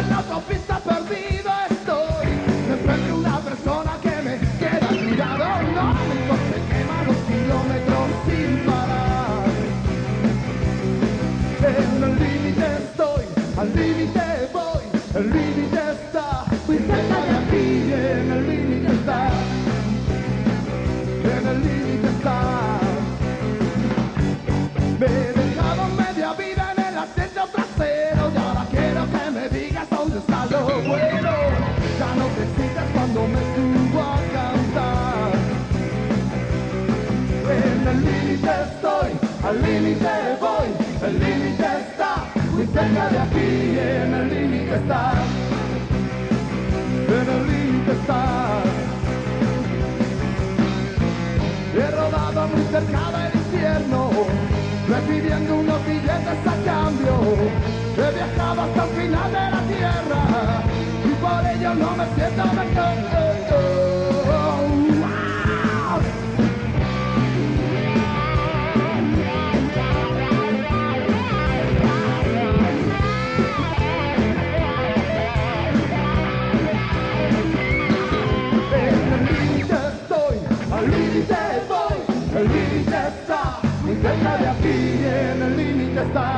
en la autopista perdido estoy. Me encuentro una persona que me queda mirado. No, mi coche quema los kilómetros sin parar. En el límite estoy, al límite voy, el límite está muy cerca de aquí. En el límite está, en el límite está. Me he dejado media vida en el asiento trasero y ahora quiero que me digas dónde está lo bueno. Ya no te excitas cuando me subo a cantar. En el límite estoy, al límite voy, el límite está muy cerca de aquí. En el límite está, en el límite está. He rodado muy cerca del infierno, recibiendo unos billetes a cambio. He viajado hasta el final de la tierra y por ello no me siento mejor. En el límite estoy, al límite voy, el límite está muy cerca de aquí. En el límite está,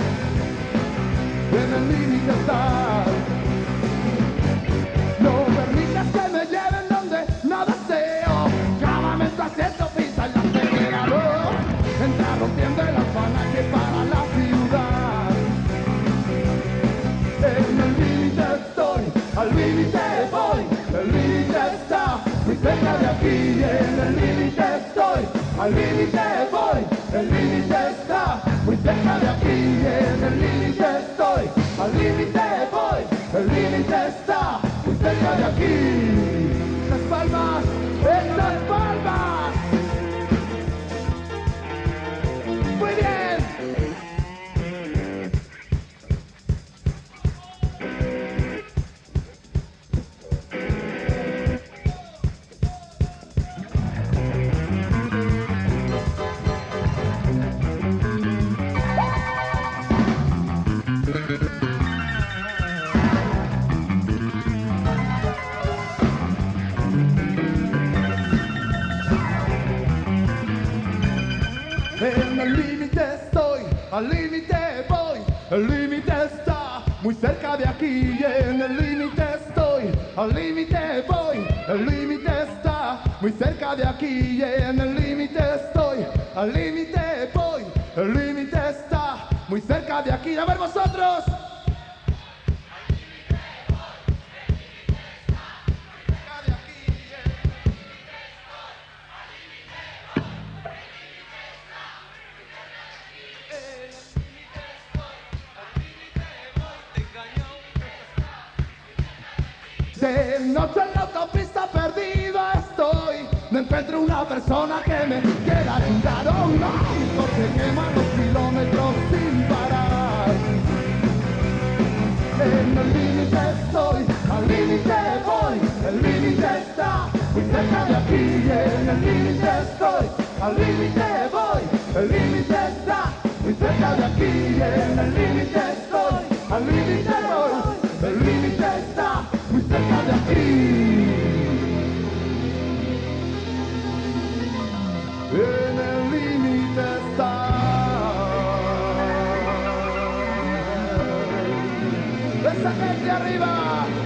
en el límite está. No permitas que me lleven donde no deseo. Clávame en tu asiento, pisa el acelerador. Entra rompiendo el alfanaque para la ciudad. En el límite estoy, al límite voy, el límite está muy cerca de aquí. En el límite estoy, al límite voy, el límite está muy cerca de aquí. En el límite estoy, al límite voy, el límite está muy cerca de aquí. Las palmas, estas palmas. Muy bien. En el límite estoy, al límite voy, el límite está muy cerca de aquí. En el límite estoy, al límite voy, el límite está muy cerca de aquí. En el límite estoy, al límite voy, el límite está muy cerca de aquí. A ver vosotros. De noche en la autopista perdido estoy. Me encuentro una persona que me queda tirado. No, mi coche quema los kilómetros sin parar. En el límite estoy, al límite voy, el límite está muy cerca de aquí. En el límite estoy, al límite voy, el límite está muy cerca de aquí. En el límite estoy, al límite voy, el límite está muy cerca de aquí. En el límite está. Esa gente arriba.